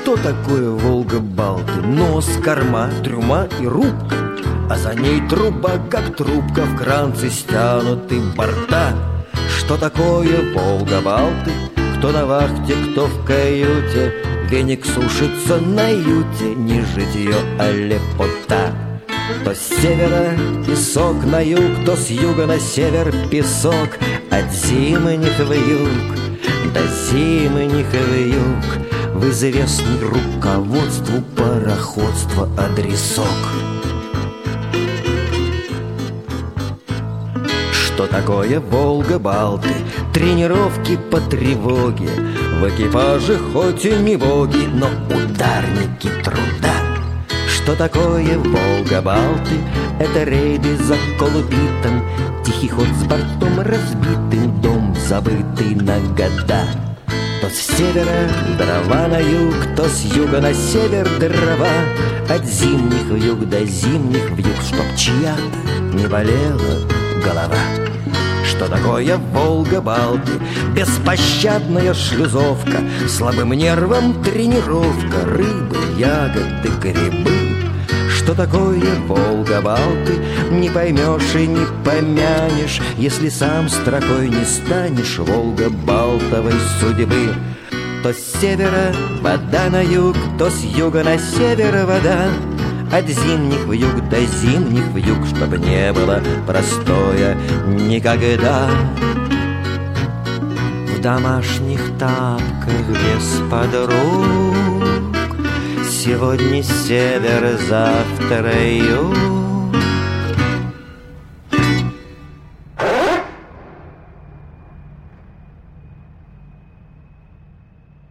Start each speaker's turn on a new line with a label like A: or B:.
A: Что такое Волга-Балты? Нос, корма, трюма и рубка, а за ней труба, как трубка, в кранце стянуты борта. Что такое Волга-Балты? Кто на вахте, кто в каюте, веник сушится на юте, не житье, а лепота. То с севера песок на юг, то с юга на север песок, от зимних в юг до зимних в юг, в известный руководству пароходства адресок. Что такое Волга-Балты? Тренировки по тревоге, в экипаже хоть и не боги, но ударники труда. Что такое Волга-Балты? Это рейды за Колубитом, тихий ход с бортом разбитым, дом забытый на года. То с севера дрова на юг, то с юга на север дрова, от зимних в юг до зимних в юг, чтоб чья-то не болела голова. Что такое Волга-Балты? Беспощадная шлюзовка, слабым нервам тренировка, рыбы, ягоды, грибы. Что такое Волга-Балты? Не поймешь и не помянешь, если сам строкой не станешь Волга-Балтовой судьбы. То с севера вода на юг, то с юга на север вода, от зимних в юг до зимних в юг, чтобы не было простоя никогда. В домашних тапках без подруг, сегодня север, завтра юг,